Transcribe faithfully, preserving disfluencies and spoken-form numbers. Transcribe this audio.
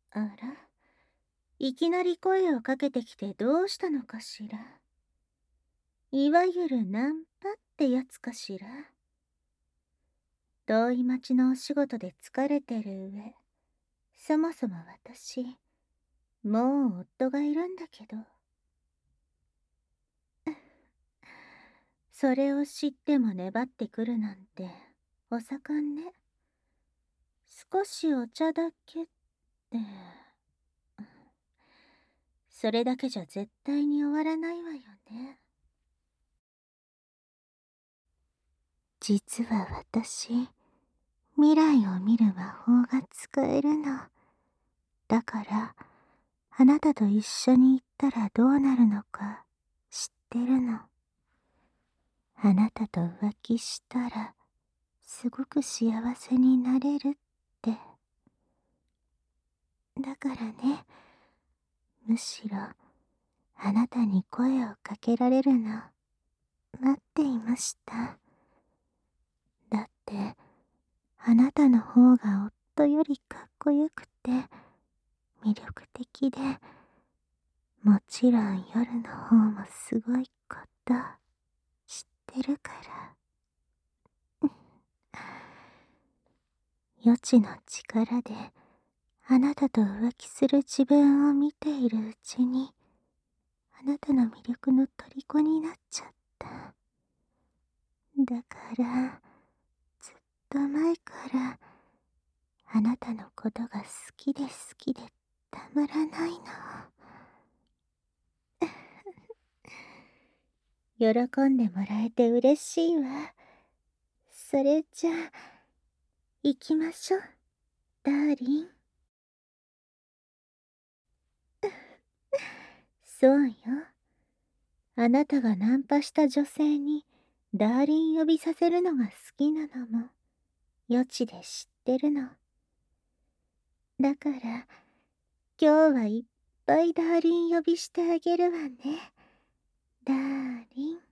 あら、いきなり声をかけてきてどうしたのかしら。いわゆるナンパってやつかしら。遠い町のお仕事で疲れてる上、そもそも私、もう夫がいるんだけど。それを知っても粘ってくるなんて、お盛んね。少しお茶だけって、それだけじゃ絶対に終わらないわよね。実は私、未来を見る魔法が使えるの。だから、あなたと一緒に行ったらどうなるのか知ってるの。あなたと浮気したら、すごく幸せになれるって。だからね、むしろ、あなたに声をかけられるの、待っていました。だって、あなたの方が夫よりかっこよくて、魅力的で、もちろん夜の方もすごいこと知ってるから。予知の力であなたと浮気する自分を見ているうちに、あなたの魅力の虜になっちゃった。だからずっと前からあなたのことが好きで好きでたまらないの。喜んでもらえて嬉しいわ。それじゃあ行きましょう、ダーリン。そうよ。あなたがナンパした女性にダーリン呼びさせるのが好きなのも予知で知ってるの。だから今日はいっぱいダーリン呼びしてあげるわね、ダーリン。